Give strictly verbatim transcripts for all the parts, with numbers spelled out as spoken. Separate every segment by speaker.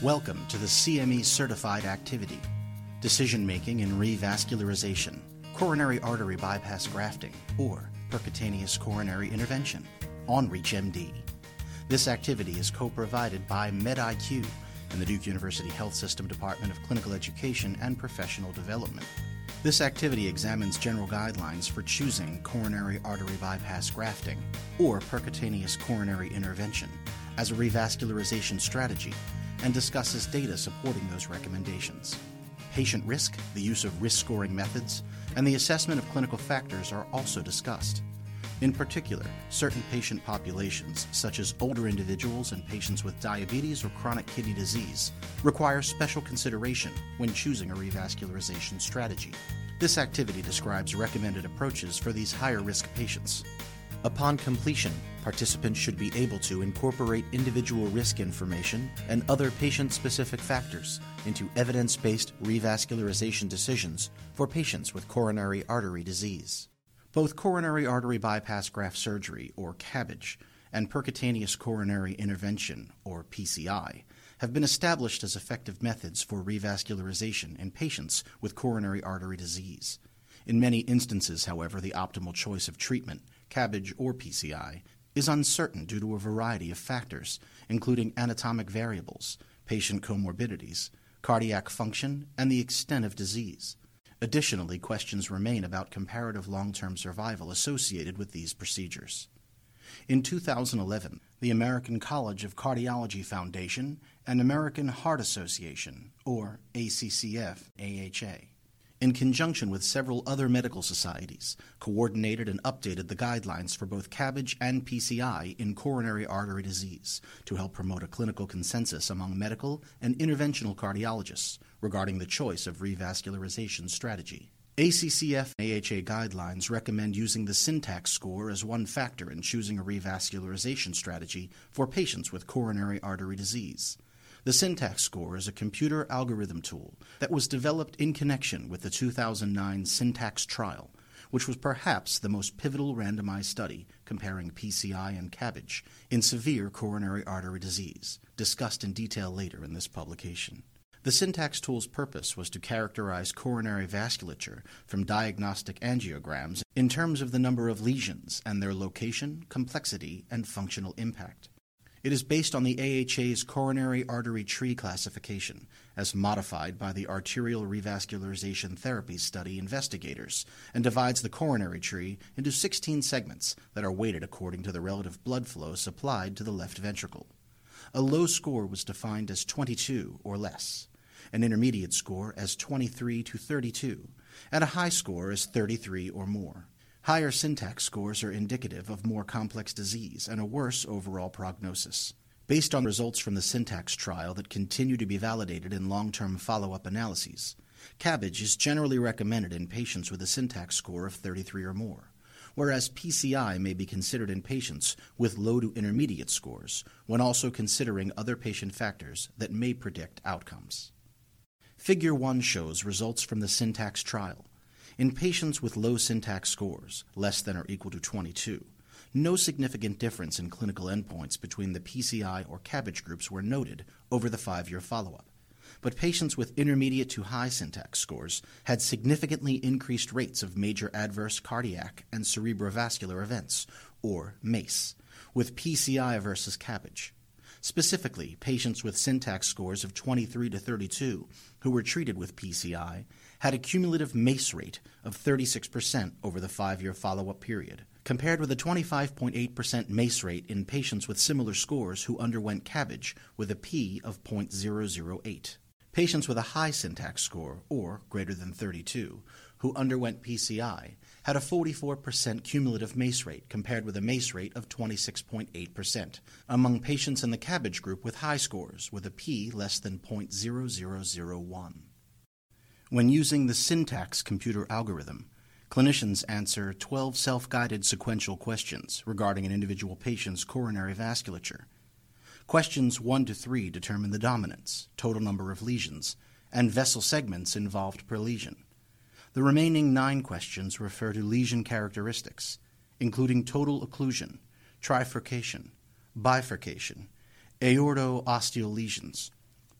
Speaker 1: Welcome to the C M E Certified Activity, Decision-Making in Revascularization, Coronary Artery Bypass Grafting, or Percutaneous Coronary Intervention, on ReachMD. This activity is co-provided by MedIQ and the Duke University Health System Department of Clinical Education and Professional Development. This activity examines general guidelines for choosing coronary artery bypass grafting or percutaneous coronary intervention as a revascularization strategy and discusses data supporting those recommendations. Patient risk, the use of risk-scoring methods, and the assessment of clinical factors are also discussed. In particular, certain patient populations, such as older individuals and patients with diabetes or chronic kidney disease, require special consideration when choosing a revascularization strategy. This activity describes recommended approaches for these higher-risk patients. Upon completion, participants should be able to incorporate individual risk information and other patient-specific factors into evidence-based revascularization decisions for patients with coronary artery disease. Both coronary artery bypass graft surgery, or CABG, and percutaneous coronary intervention, or P C I, have been established as effective methods for revascularization in patients with coronary artery disease. In many instances, however, the optimal choice of treatment, CABG or P C I, is uncertain due to a variety of factors, including anatomic variables, patient comorbidities, cardiac function, and the extent of disease. Additionally, questions remain about comparative long-term survival associated with these procedures. In two thousand eleven, the American College of Cardiology Foundation and American Heart Association, or A C C F A H A, in conjunction with several other medical societies, coordinated and updated the guidelines for both CABG and P C I in coronary artery disease to help promote a clinical consensus among medical and interventional cardiologists regarding the choice of revascularization strategy. A C C F A H A guidelines recommend using the syntax score as one factor in choosing a revascularization strategy for patients with coronary artery disease. The syntax score is a computer algorithm tool that was developed in connection with the two thousand nine syntax trial, which was perhaps the most pivotal randomized study comparing P C I and CABG in severe coronary artery disease, discussed in detail later in this publication. The syntax tool's purpose was to characterize coronary vasculature from diagnostic angiograms in terms of the number of lesions and their location, complexity, and functional impact. It is based on the A H A's coronary artery tree classification, as modified by the Arterial Revascularization Therapy Study investigators, and divides the coronary tree into sixteen segments that are weighted according to the relative blood flow supplied to the left ventricle. A low score was defined as twenty-two or less, an intermediate score as twenty-three to thirty-two, and a high score as thirty-three or more. Higher syntax scores are indicative of more complex disease and a worse overall prognosis. Based on results from the syntax trial that continue to be validated in long-term follow-up analyses, CABG is generally recommended in patients with a syntax score of thirty-three or more, whereas P C I may be considered in patients with low to intermediate scores when also considering other patient factors that may predict outcomes. Figure one shows results from the syntax trial. In patients with low syntax scores, less than or equal to twenty-two, no significant difference in clinical endpoints between the P C I or CABG groups were noted over the five-year follow-up. But patients with intermediate to high syntax scores had significantly increased rates of major adverse cardiac and cerebrovascular events, or MACE, with P C I versus CABG. Specifically, patients with syntax scores of twenty-three to thirty-two who were treated with P C I had a cumulative MACE rate of thirty-six percent over the five-year follow-up period, compared with a twenty-five point eight percent MACE rate in patients with similar scores who underwent CABG with a P of zero point zero zero eight. Patients with a high syntax score, or greater than thirty-two, who underwent P C I had a forty-four percent cumulative MACE rate compared with a MACE rate of twenty-six point eight percent among patients in the CABG group with high scores with a P less than zero point zero zero zero one. When using the syntax computer algorithm, clinicians answer twelve self-guided sequential questions regarding an individual patient's coronary vasculature. Questions one to three determine the dominance, total number of lesions, and vessel segments involved per lesion. The remaining nine questions refer to lesion characteristics, including total occlusion, trifurcation, bifurcation, aorto-osteal lesions,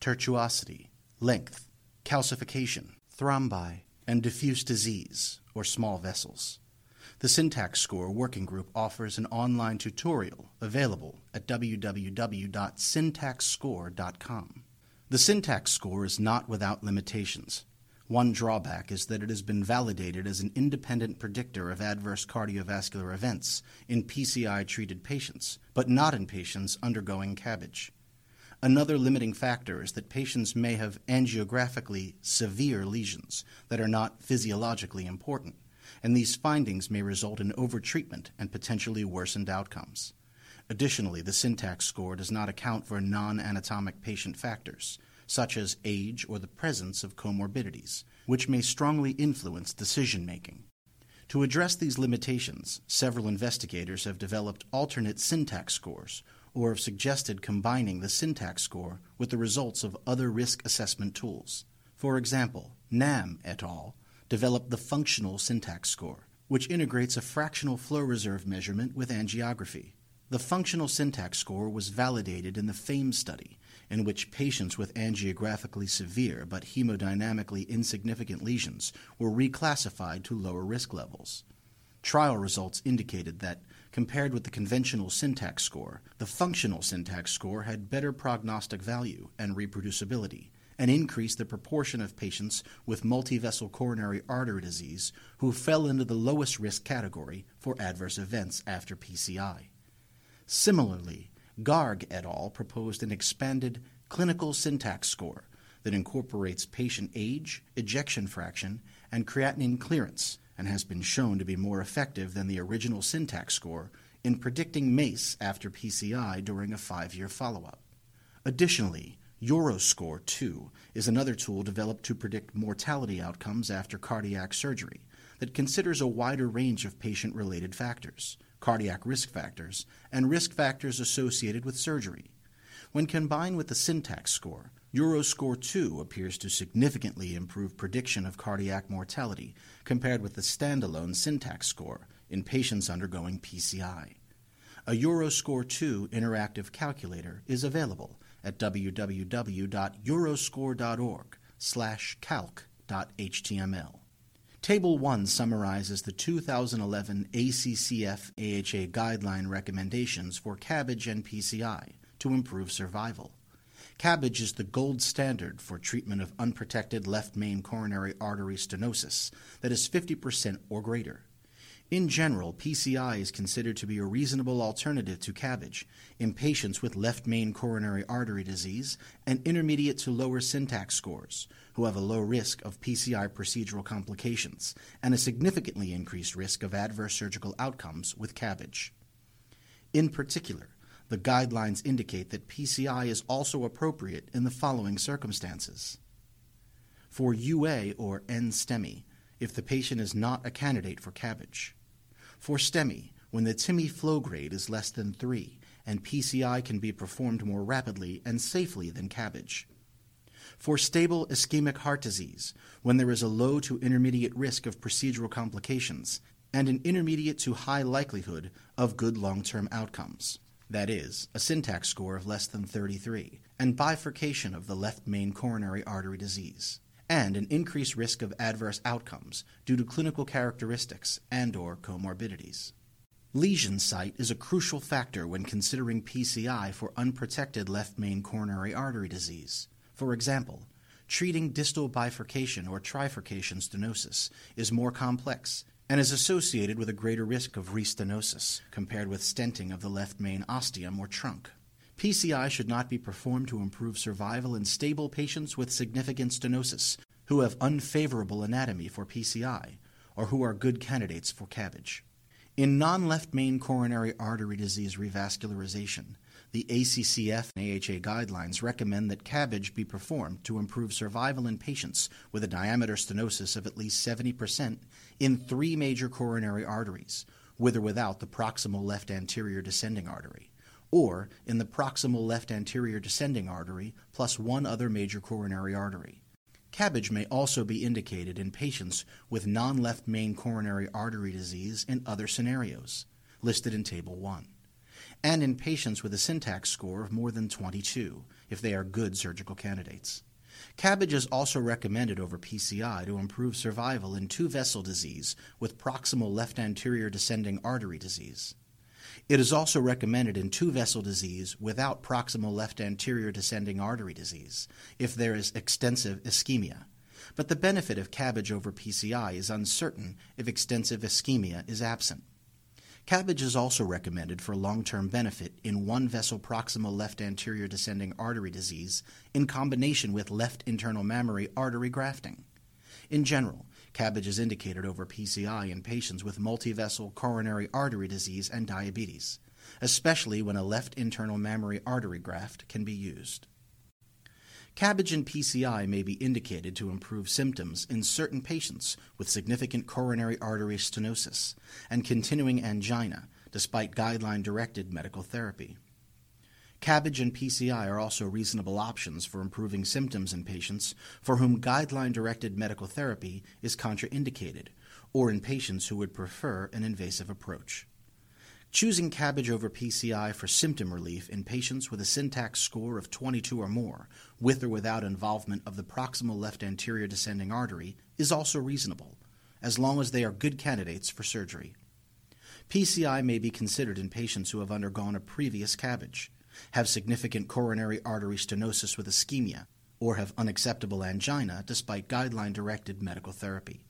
Speaker 1: tortuosity, length, calcification, thrombi, and diffuse disease, or small vessels. The Syntax Score Working Group offers an online tutorial available at w w w dot syntax score dot com. The Syntax Score is not without limitations. One drawback is that it has been validated as an independent predictor of adverse cardiovascular events in P C I-treated patients, but not in patients undergoing CABG. Another limiting factor is that patients may have angiographically severe lesions that are not physiologically important, and these findings may result in overtreatment and potentially worsened outcomes. Additionally, the Syntax Score does not account for non-anatomic patient factors, such as age or the presence of comorbidities, which may strongly influence decision-making. To address these limitations, several investigators have developed alternate Syntax scores, or have suggested combining the Syntax Score with the results of other risk assessment tools. For example, Nam et al. Developed the Functional Syntax Score, which integrates a fractional flow reserve measurement with angiography. The Functional Syntax Score was validated in the FAME study, in which patients with angiographically severe but hemodynamically insignificant lesions were reclassified to lower risk levels. Trial results indicated that, compared with the conventional Syntax Score, the Functional Syntax Score had better prognostic value and reproducibility, and increased the proportion of patients with multivessel coronary artery disease who fell into the lowest risk category for adverse events after P C I. Similarly, Garg et al. Proposed an expanded clinical Syntax Score that incorporates patient age, ejection fraction, and creatinine clearance, and has been shown to be more effective than the original Syntax Score in predicting MACE after P C I during a five-year follow-up. Additionally, Euroscore two is another tool developed to predict mortality outcomes after cardiac surgery that considers a wider range of patient-related factors, cardiac risk factors, and risk factors associated with surgery. When combined with the Syntax Score, Euroscore two appears to significantly improve prediction of cardiac mortality compared with the standalone Syntax Score in patients undergoing P C I. A Euroscore two interactive calculator is available at w w w dot euroscore dot org slash calc dot h t m l. Table one summarizes the two thousand eleven A C C F A H A guideline recommendations for CABG and P C I to improve survival. CABG is the gold standard for treatment of unprotected left main coronary artery stenosis that is fifty percent or greater. In general, P C I is considered to be a reasonable alternative to CABG in patients with left main coronary artery disease and intermediate to lower Syntax scores who have a low risk of P C I procedural complications and a significantly increased risk of adverse surgical outcomes with CABG. In particular, the guidelines indicate that P C I is also appropriate in the following circumstances. For U A or N STEMI, if the patient is not a candidate for CABG. For STEMI, when the TIMI flow grade is less than three and P C I can be performed more rapidly and safely than CABG. For stable ischemic heart disease, when there is a low to intermediate risk of procedural complications and an intermediate to high likelihood of good long-term outcomes. That is, a Syntax score of less than thirty-three, and bifurcation of the left main coronary artery disease, and an increased risk of adverse outcomes due to clinical characteristics and or comorbidities. Lesion site is a crucial factor when considering P C I for unprotected left main coronary artery disease. For example, treating distal bifurcation or trifurcation stenosis is more complex and is associated with a greater risk of restenosis compared with stenting of the left main ostium or trunk. P C I should not be performed to improve survival in stable patients with significant stenosis who have unfavorable anatomy for P C I or who are good candidates for CABG. In non-left main coronary artery disease revascularization, the A C C F and A H A guidelines recommend that CABG be performed to improve survival in patients with a diameter stenosis of at least seventy percent in three major coronary arteries, with or without the proximal left anterior descending artery, or in the proximal left anterior descending artery plus one other major coronary artery. CABG may also be indicated in patients with non-left main coronary artery disease in other scenarios, listed in Table one. and in patients with a syntax score of more than twenty-two, if they are good surgical candidates. CABG is also recommended over P C I to improve survival in two-vessel disease with proximal left anterior descending artery disease. It is also recommended in two-vessel disease without proximal left anterior descending artery disease if there is extensive ischemia. But the benefit of CABG over P C I is uncertain if extensive ischemia is absent. CABG is also recommended for long-term benefit in one-vessel proximal left anterior descending artery disease in combination with left internal mammary artery grafting. In general, CABG is indicated over P C I in patients with multivessel coronary artery disease and diabetes, especially when a left internal mammary artery graft can be used. CABG and P C I may be indicated to improve symptoms in certain patients with significant coronary artery stenosis and continuing angina, despite guideline-directed medical therapy. CABG and P C I are also reasonable options for improving symptoms in patients for whom guideline-directed medical therapy is contraindicated, or in patients who would prefer an invasive approach. Choosing CABG over P C I for symptom relief in patients with a syntax score of twenty-two or more, with or without involvement of the proximal left anterior descending artery, is also reasonable, as long as they are good candidates for surgery. P C I may be considered in patients who have undergone a previous CABG, have significant coronary artery stenosis with ischemia, or have unacceptable angina despite guideline-directed medical therapy.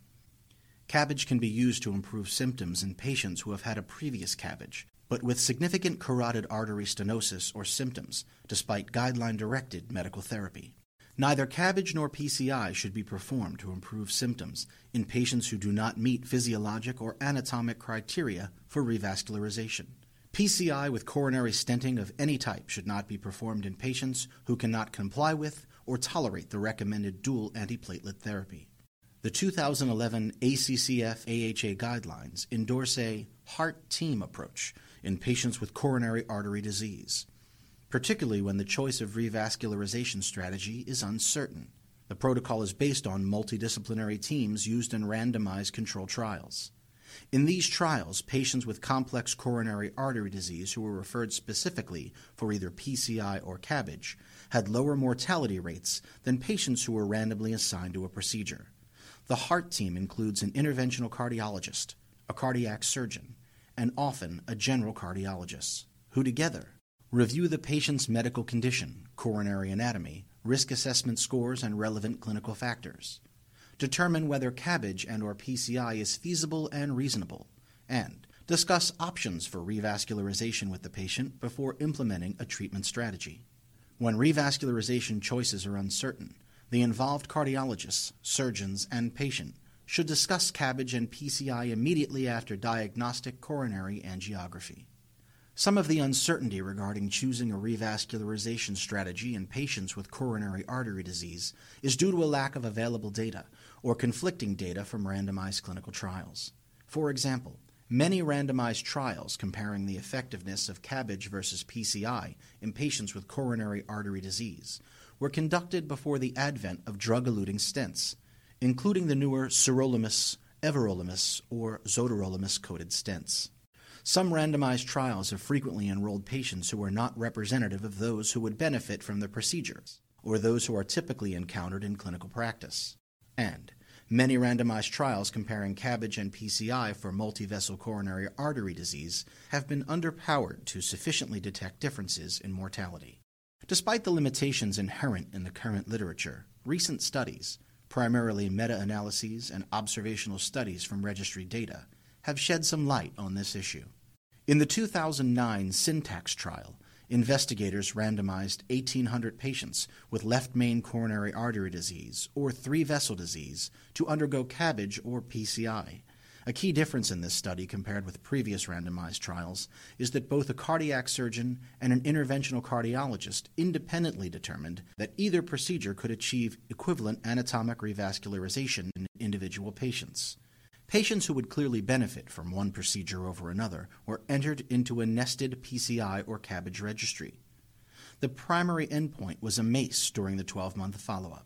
Speaker 1: CABG can be used to improve symptoms in patients who have had a previous CABG, but with significant carotid artery stenosis or symptoms, despite guideline-directed medical therapy. Neither CABG nor P C I should be performed to improve symptoms in patients who do not meet physiologic or anatomic criteria for revascularization. P C I with coronary stenting of any type should not be performed in patients who cannot comply with or tolerate the recommended dual antiplatelet therapy. The two thousand eleven A C C F A H A guidelines endorse a heart team approach in patients with coronary artery disease, particularly when the choice of revascularization strategy is uncertain. The protocol is based on multidisciplinary teams used in randomized controlled trials. In these trials, patients with complex coronary artery disease who were referred specifically for either P C I or CABG had lower mortality rates than patients who were randomly assigned to a procedure. The heart team includes an interventional cardiologist, a cardiac surgeon, and often a general cardiologist, who together review the patient's medical condition, coronary anatomy, risk assessment scores, and relevant clinical factors, determine whether CABG and or P C I is feasible and reasonable, and discuss options for revascularization with the patient before implementing a treatment strategy. When revascularization choices are uncertain, the involved cardiologists, surgeons, and patient should discuss CABG and P C I immediately after diagnostic coronary angiography. Some of the uncertainty regarding choosing a revascularization strategy in patients with coronary artery disease is due to a lack of available data or conflicting data from randomized clinical trials. For example, many randomized trials comparing the effectiveness of CABG versus P C I in patients with coronary artery disease were conducted before the advent of drug-eluting stents, including the newer sirolimus, everolimus, or zodorolimus-coated stents. Some randomized trials have frequently enrolled patients who are not representative of those who would benefit from the procedures, or those who are typically encountered in clinical practice. And many randomized trials comparing CABG and P C I for multivessel coronary artery disease have been underpowered to sufficiently detect differences in mortality. Despite the limitations inherent in the current literature, recent studies, primarily meta-analyses and observational studies from registry data, have shed some light on this issue. In the two thousand nine Syntax trial, investigators randomized eighteen hundred patients with left main coronary artery disease or three-vessel disease to undergo CABG or P C I. A key difference in this study compared with previous randomized trials is that both a cardiac surgeon and an interventional cardiologist independently determined that either procedure could achieve equivalent anatomic revascularization in individual patients. Patients who would clearly benefit from one procedure over another were entered into a nested P C I or CABG registry. The primary endpoint was a MACE during the twelve-month follow-up.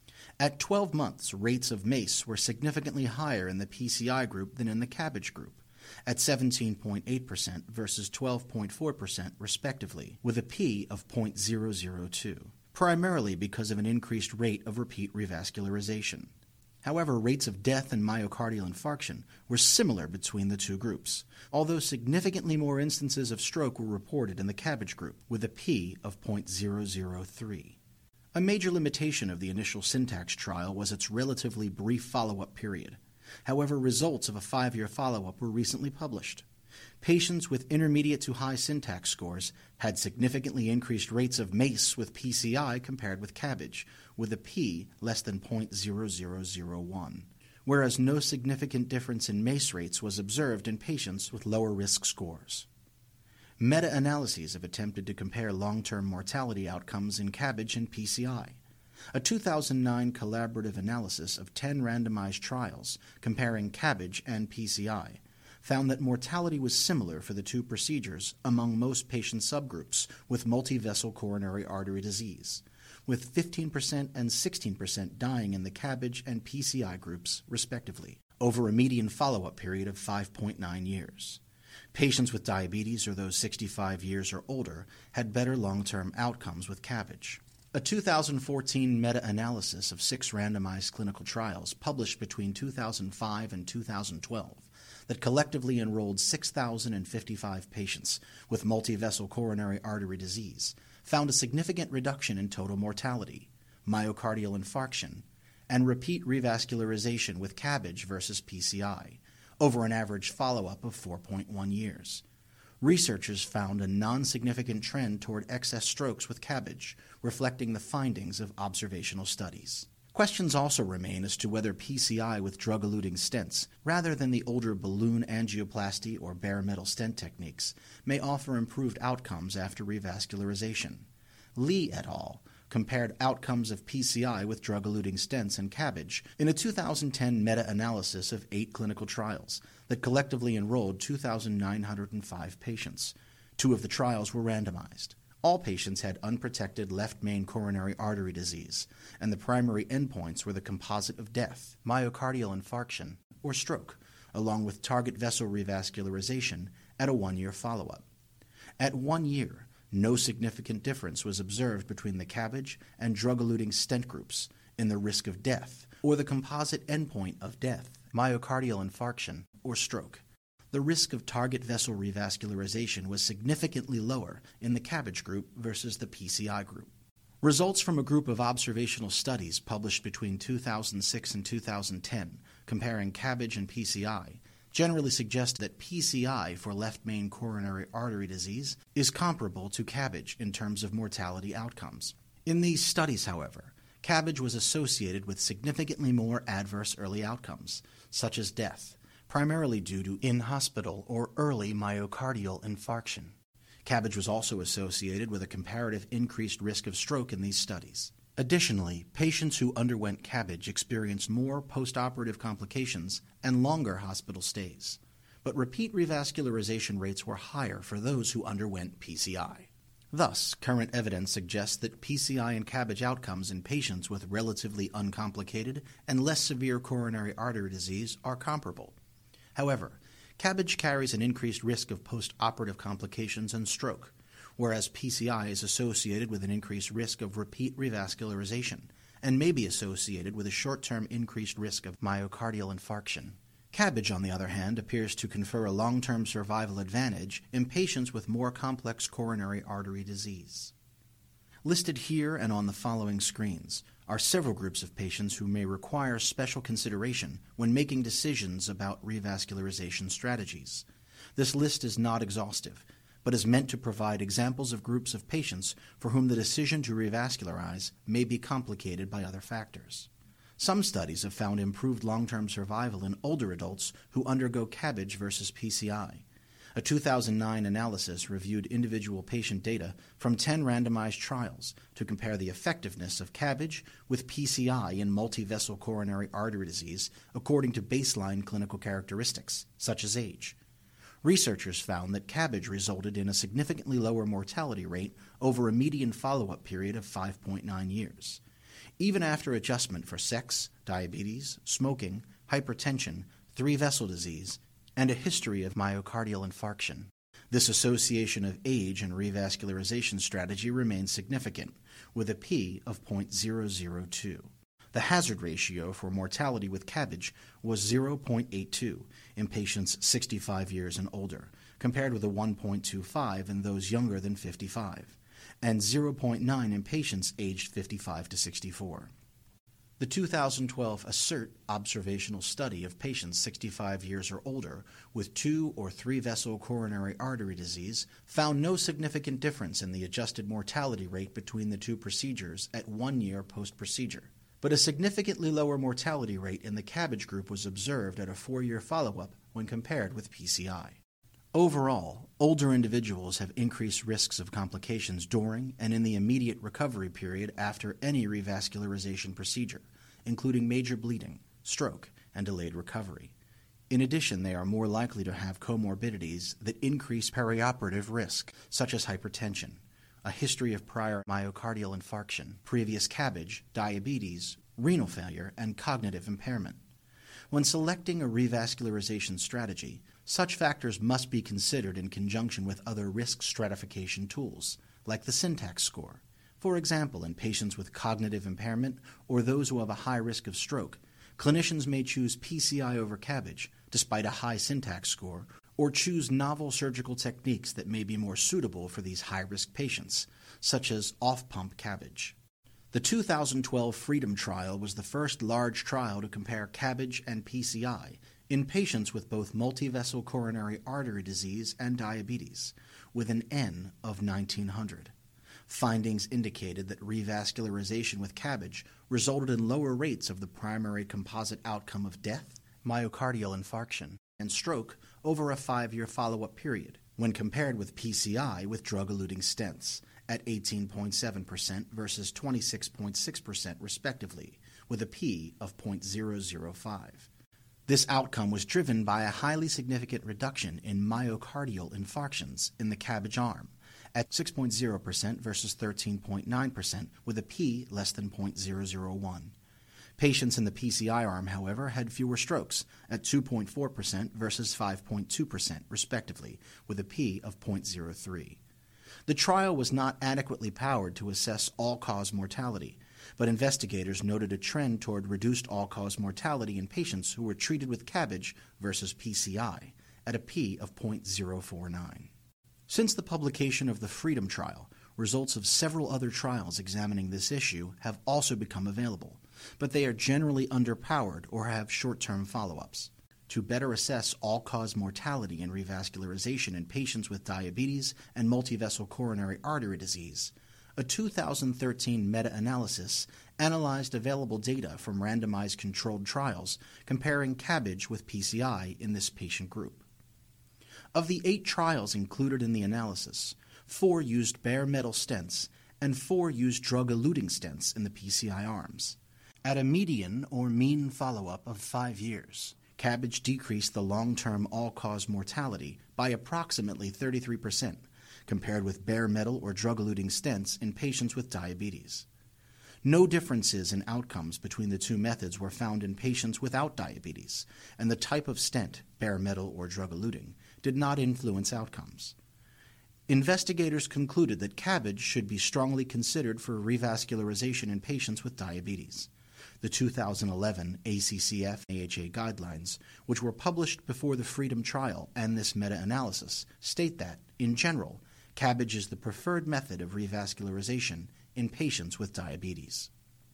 Speaker 1: At twelve months, rates of MACE were significantly higher in the P C I group than in the CABG group, at seventeen point eight percent versus twelve point four percent respectively, with a p of zero point zero zero two, primarily because of an increased rate of repeat revascularization. However, rates of death and myocardial infarction were similar between the two groups, although significantly more instances of stroke were reported in the CABG group, with a p of zero point zero zero three. A major limitation of the initial Syntax trial was its relatively brief follow-up period. However, results of a five-year follow-up were recently published. Patients with intermediate to high Syntax scores had significantly increased rates of MACE with P C I compared with CABG, with a p less than zero point zero zero zero one, whereas no significant difference in MACE rates was observed in patients with lower risk scores. Meta-analyses have attempted to compare long-term mortality outcomes in CABG and P C I. A two thousand nine collaborative analysis of ten randomized trials comparing CABG and P C I found that mortality was similar for the two procedures among most patient subgroups with multi-vessel coronary artery disease, with fifteen percent and sixteen percent dying in the CABG and P C I groups, respectively, over a median follow-up period of five point nine years. Patients with diabetes or those sixty-five years or older had better long-term outcomes with CABG. A two thousand fourteen meta-analysis of six randomized clinical trials published between two thousand five and two thousand twelve that collectively enrolled six thousand fifty-five patients with multi-vessel coronary artery disease found a significant reduction in total mortality, myocardial infarction, and repeat revascularization with CABG versus P C I over an average follow-up of four point one years. Researchers found a non-significant trend toward excess strokes with CABG, reflecting the findings of observational studies. Questions also remain as to whether P C I with drug-eluting stents, rather than the older balloon angioplasty or bare metal stent techniques, may offer improved outcomes after revascularization. Lee et al. Compared outcomes of P C I with drug-eluting stents and CABG in a two thousand ten meta-analysis of eight clinical trials that collectively enrolled two thousand nine hundred five patients. Two of the trials were randomized. All patients had unprotected left main coronary artery disease, and the primary endpoints were the composite of death, myocardial infarction, or stroke, along with target vessel revascularization at a one-year follow-up. At one year, no significant difference was observed between the CABG and drug-eluting stent groups in the risk of death, or the composite endpoint of death, myocardial infarction, or stroke. The risk of target vessel revascularization was significantly lower in the CABG group versus the P C I group. Results from a group of observational studies published between two thousand six and two thousand ten comparing CABG and P C I generally suggest that P C I for left main coronary artery disease is comparable to CABG in terms of mortality outcomes. In these studies, however, CABG was associated with significantly more adverse early outcomes, such as death, primarily due to in-hospital or early myocardial infarction. CABG was also associated with a comparative increased risk of stroke in these studies. Additionally, patients who underwent CABG experienced more postoperative complications and longer hospital stays, but repeat revascularization rates were higher for those who underwent P C I. Thus, current evidence suggests that P C I and CABG outcomes in patients with relatively uncomplicated and less severe coronary artery disease are comparable. However, CABG carries an increased risk of postoperative complications and stroke, whereas P C I is associated with an increased risk of repeat revascularization and may be associated with a short-term increased risk of myocardial infarction. CABG, on the other hand, appears to confer a long-term survival advantage in patients with more complex coronary artery disease. Listed here and on the following screens are several groups of patients who may require special consideration when making decisions about revascularization strategies. This list is not exhaustive, but is meant to provide examples of groups of patients for whom the decision to revascularize may be complicated by other factors. Some studies have found improved long-term survival in older adults who undergo CABG versus P C I. A two thousand nine analysis reviewed individual patient data from ten randomized trials to compare the effectiveness of CABG with P C I in multi-vessel coronary artery disease according to baseline clinical characteristics, such as age. Researchers found that CABG resulted in a significantly lower mortality rate over a median follow-up period of five point nine years. Even after adjustment for sex, diabetes, smoking, hypertension, three-vessel disease, and a history of myocardial infarction. This association of age and revascularization strategy remains significant, with a p of zero point zero zero two. The hazard ratio for mortality with CABG was zero point eight two in patients sixty-five years and older, compared with a one point two five in those younger than fifty-five, and zero point nine in patients aged fifty-five to sixty-four. The two thousand twelve ASSERT observational study of patients sixty-five years or older with two or three vessel coronary artery disease found no significant difference in the adjusted mortality rate between the two procedures at one year post-procedure, but a significantly lower mortality rate in the CABG group was observed at a four-year follow-up when compared with P C I. Overall, older individuals have increased risks of complications during and in the immediate recovery period after any revascularization procedure, including major bleeding, stroke, and delayed recovery. In addition, they are more likely to have comorbidities that increase perioperative risk, such as hypertension, a history of prior myocardial infarction, previous CABG, diabetes, renal failure, and cognitive impairment. When selecting a revascularization strategy, such factors must be considered in conjunction with other risk stratification tools, like the syntax score. For example, in patients with cognitive impairment or those who have a high risk of stroke, clinicians may choose P C I over CABG despite a high syntax score, or choose novel surgical techniques that may be more suitable for these high-risk patients, such as off-pump CABG. The two thousand twelve FREEDOM trial was the first large trial to compare CABG and P C I in patients with both multivessel coronary artery disease and diabetes, with an N of nineteen hundred. Findings indicated that revascularization with CABG resulted in lower rates of the primary composite outcome of death, myocardial infarction, and stroke over a five-year follow-up period, when compared with P C I with drug-eluting stents at eighteen point seven percent versus twenty-six point six percent respectively, with a p of zero point zero zero five. This outcome was driven by a highly significant reduction in myocardial infarctions in the CABG arm at six point zero percent versus thirteen point nine percent, with a p less than zero point zero zero one. Patients in the P C I arm, however, had fewer strokes at two point four percent versus five point two percent, respectively, with a p of zero point zero three. The trial was not adequately powered to assess all-cause mortality, but investigators noted a trend toward reduced all-cause mortality in patients who were treated with CABG versus P C I at a p of zero point zero four nine. Since the publication of the FREEDOM trial, results of several other trials examining this issue have also become available, but they are generally underpowered or have short-term follow-ups. To better assess all-cause mortality and revascularization in patients with diabetes and multivessel coronary artery disease, a two thousand thirteen meta-analysis analyzed available data from randomized controlled trials comparing CABG with P C I in this patient group. Of the eight trials included in the analysis, four used bare metal stents and four used drug-eluting stents in the P C I arms. At a median or mean follow-up of five years, CABG decreased the long-term all-cause mortality by approximately thirty-three percent, compared with bare metal or drug-eluting stents in patients with diabetes. No differences in outcomes between the two methods were found in patients without diabetes, and the type of stent, bare metal or drug-eluting, did not influence outcomes. Investigators concluded that CABG should be strongly considered for revascularization in patients with diabetes. The two thousand eleven A C C F A H A guidelines, which were published before the FREEDOM trial and this meta-analysis, state that, in general, CABG is the preferred method of revascularization in patients with diabetes.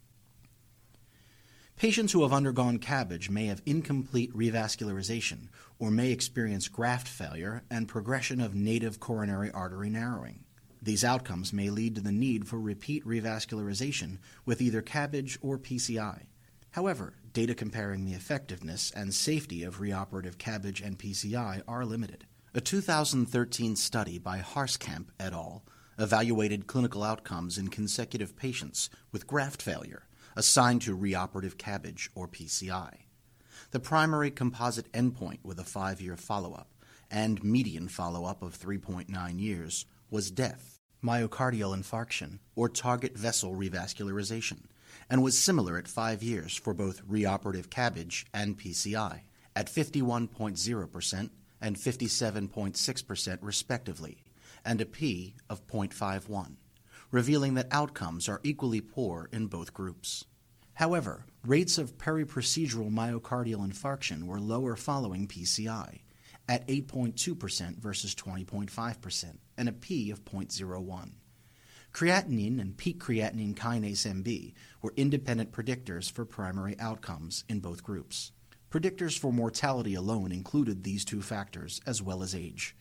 Speaker 1: Patients who have undergone CABG may have incomplete revascularization or may experience graft failure and progression of native coronary artery narrowing. These outcomes may lead to the need for repeat revascularization with either CABG or P C I. However, data comparing the effectiveness and safety of reoperative CABG and P C I are limited. A two thousand thirteen study by Harskamp et al. Evaluated clinical outcomes in consecutive patients with graft failure assigned to reoperative CABG or P C I. The primary composite endpoint with a five-year follow-up and median follow-up of three point nine years was death, myocardial infarction, or target vessel revascularization, and was similar at five years for both reoperative CABG and P C I, at at fifty-one point zero percent and fifty-seven point six percent respectively, and a p of zero point five one, revealing that outcomes are equally poor in both groups. However, rates of periprocedural myocardial infarction were lower following P C I, at eight point two percent versus twenty point five percent, and a p of zero point zero one. Creatinine and peak creatinine kinase M B were independent predictors for primary outcomes in both groups. Predictors for mortality alone included these two factors, as well as age.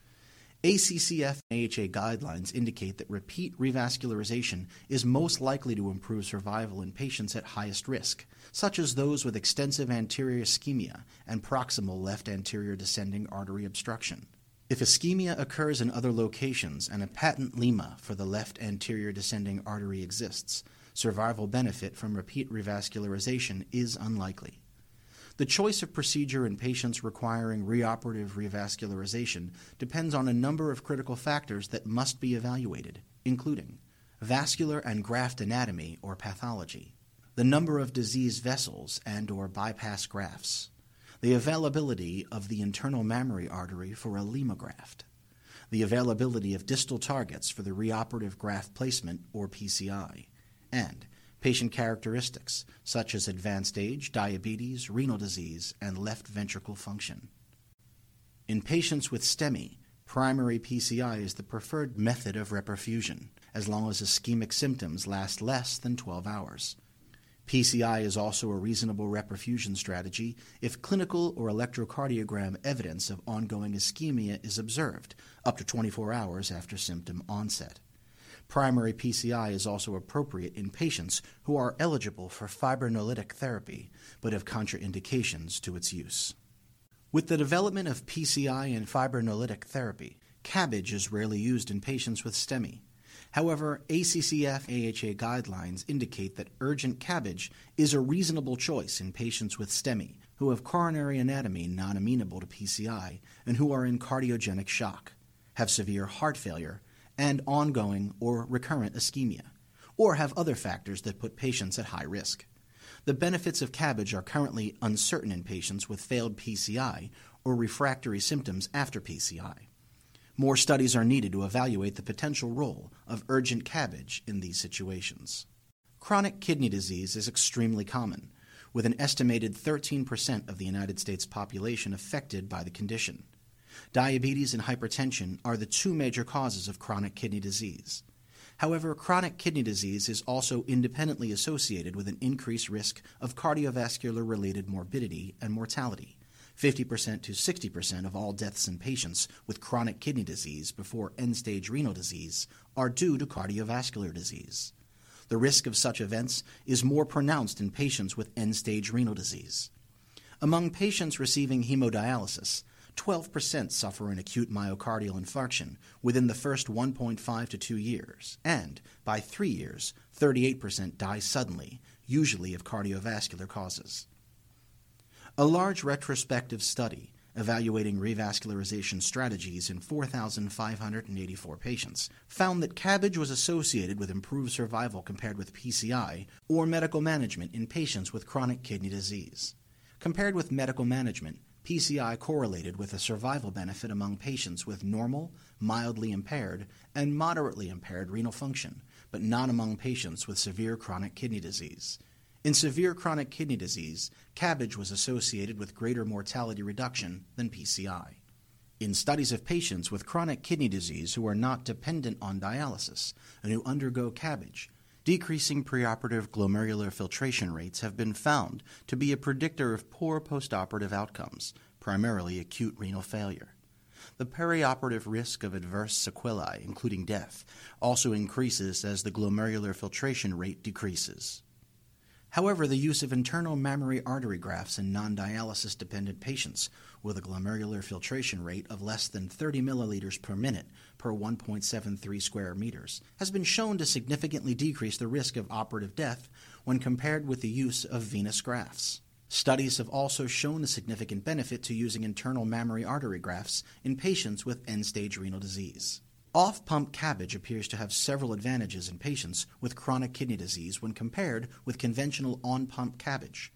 Speaker 1: A C C F and A H A guidelines indicate that repeat revascularization is most likely to improve survival in patients at highest risk, such as those with extensive anterior ischemia and proximal left anterior descending artery obstruction. If ischemia occurs in other locations and a patent lima for the left anterior descending artery exists, survival benefit from repeat revascularization is unlikely. The choice of procedure in patients requiring reoperative revascularization depends on a number of critical factors that must be evaluated, including vascular and graft anatomy or pathology, the number of diseased vessels and or bypass grafts, the availability of the internal mammary artery for a lima graft, the availability of distal targets for the reoperative graft placement or P C I, and patient characteristics such as advanced age, diabetes, renal disease, and left ventricle function. In patients with STEMI, primary P C I is the preferred method of reperfusion, as long as ischemic symptoms last less than twelve hours. P C I is also a reasonable reperfusion strategy if clinical or electrocardiogram evidence of ongoing ischemia is observed up to twenty-four hours after symptom onset. Primary P C I is also appropriate in patients who are eligible for fibrinolytic therapy but have contraindications to its use. With the development of P C I and fibrinolytic therapy, CABG is rarely used in patients with STEMI. However, A C C F A H A guidelines indicate that urgent CABG is a reasonable choice in patients with STEMI who have coronary anatomy non-amenable to P C I and who are in cardiogenic shock, have severe heart failure, and ongoing or recurrent ischemia, or have other factors that put patients at high risk. The benefits of CABG are currently uncertain in patients with failed P C I or refractory symptoms after P C I. More studies are needed to evaluate the potential role of urgent CABG in these situations. Chronic kidney disease is extremely common, with an estimated thirteen percent of the United States population affected by the condition. Diabetes and hypertension are the two major causes of chronic kidney disease. However, chronic kidney disease is also independently associated with an increased risk of cardiovascular-related morbidity and mortality. fifty percent to sixty percent of all deaths in patients with chronic kidney disease before end-stage renal disease are due to cardiovascular disease. The risk of such events is more pronounced in patients with end-stage renal disease. Among patients receiving hemodialysis, twelve percent suffer an acute myocardial infarction within the first one point five to two years, and by three years, thirty-eight percent die suddenly, usually of cardiovascular causes. A large retrospective study evaluating revascularization strategies in four thousand five hundred eighty-four patients found that CABG was associated with improved survival compared with P C I or medical management in patients with chronic kidney disease. Compared with medical management, P C I correlated with a survival benefit among patients with normal, mildly impaired, and moderately impaired renal function, but not among patients with severe chronic kidney disease. In severe chronic kidney disease, CABG was associated with greater mortality reduction than P C I. In studies of patients with chronic kidney disease who are not dependent on dialysis and who undergo CABG, decreasing preoperative glomerular filtration rates have been found to be a predictor of poor postoperative outcomes, primarily acute renal failure. The perioperative risk of adverse sequelae, including death, also increases as the glomerular filtration rate decreases. However, the use of internal mammary artery grafts in non-dialysis dependent patients with a glomerular filtration rate of less than thirty milliliters per minute per one point seven three square meters has been shown to significantly decrease the risk of operative death when compared with the use of venous grafts. Studies have also shown a significant benefit to using internal mammary artery grafts in patients with end-stage renal disease. Off-pump CABG appears to have several advantages in patients with chronic kidney disease when compared with conventional on-pump CABG.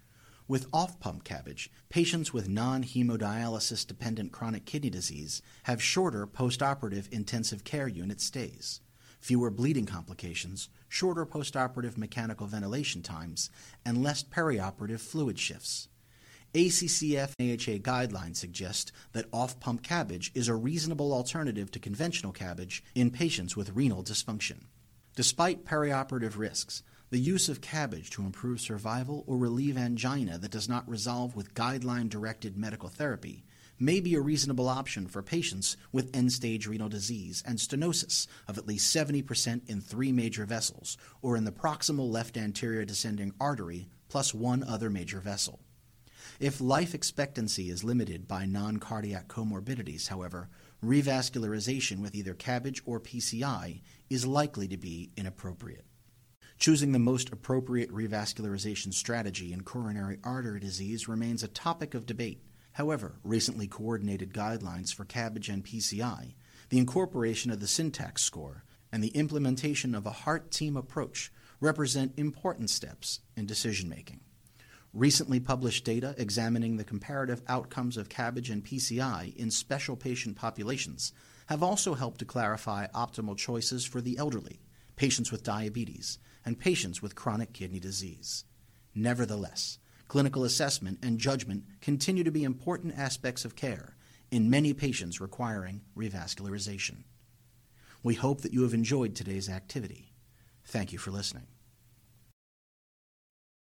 Speaker 1: With off-pump CABG, patients with non-hemodialysis-dependent chronic kidney disease have shorter postoperative intensive care unit stays, fewer bleeding complications, shorter postoperative mechanical ventilation times, and less perioperative fluid shifts. A C C F and A H A guidelines suggest that off-pump CABG is a reasonable alternative to conventional CABG in patients with renal dysfunction. Despite perioperative risks, the use of CABG to improve survival or relieve angina that does not resolve with guideline-directed medical therapy may be a reasonable option for patients with end-stage renal disease and stenosis of at least seventy percent in three major vessels or in the proximal left anterior descending artery plus one other major vessel. If life expectancy is limited by non-cardiac comorbidities, however, revascularization with either CABG or P C I is likely to be inappropriate. Choosing the most appropriate revascularization strategy in coronary artery disease remains a topic of debate. However, recently coordinated guidelines for CABG and P C I, the incorporation of the syntax score, and the implementation of a heart team approach represent important steps in decision-making. Recently published data examining the comparative outcomes of CABG and P C I in special patient populations have also helped to clarify optimal choices for the elderly, patients with diabetes, and patients with chronic kidney disease. Nevertheless, clinical assessment and judgment continue to be important aspects of care in many patients requiring revascularization. We hope that you have enjoyed today's activity. Thank you for listening.